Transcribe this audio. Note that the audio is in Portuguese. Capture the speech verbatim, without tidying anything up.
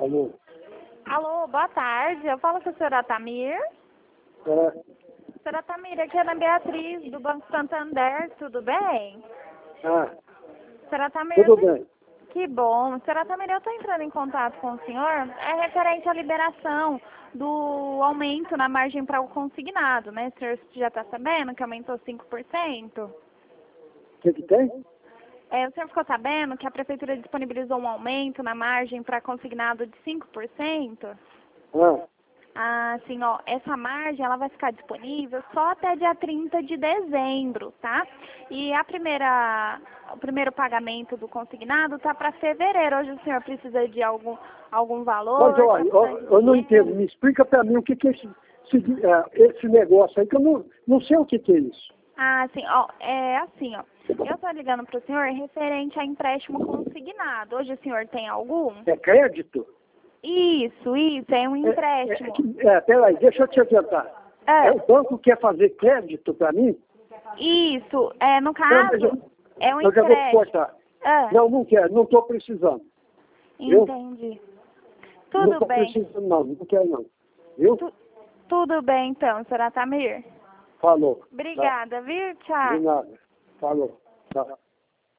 Alô? Alô, boa tarde. Eu falo com a senhora Tamir. É, Senhora Tamir, aqui é a Ana Beatriz, do Banco Santander. Tudo bem? ah, Senhora Tamir, tudo eu tô- bem. que bom. Senhora Tamir, eu estou entrando em contato com o senhor. É referente à liberação do aumento na margem para o consignado, né? O senhor já está sabendo que aumentou cinco por cento? O que que tem? É, o senhor ficou sabendo que a Prefeitura disponibilizou um aumento na margem para consignado de cinco por cento? Ah, Ah, assim, ó, essa margem ela vai ficar disponível só até dia trinta de dezembro, tá? E a primeira, o primeiro pagamento do consignado tá para fevereiro. Hoje o senhor precisa de algum, algum valor? mas olha, Tá eu, precisando de eu não dinheiro? entendo. Me explica pra mim o que que é esse, esse, é, esse negócio aí, que eu não, não sei o que que é isso. Ah, sim, ó, é assim, ó. Eu tô ligando pro senhor referente a empréstimo consignado. Hoje o senhor tem algum? É crédito? Isso, isso, é um É, é, empréstimo. que- é, peraí, deixa eu te adiantar. É. É, o banco quer fazer crédito pra mim? Isso, é, no Não, mas caso, eu, é um eu já vou te empréstimo. cortar. Ah, Não, não quero, não estou precisando. Viu? entendi. Não Tudo estou bem. precisando não, não quero não. Viu? Tu- tudo bem, então, senhora Tamir. Falou. Tá. Obrigada, viu? De Tchau. nada. Falou. Tá.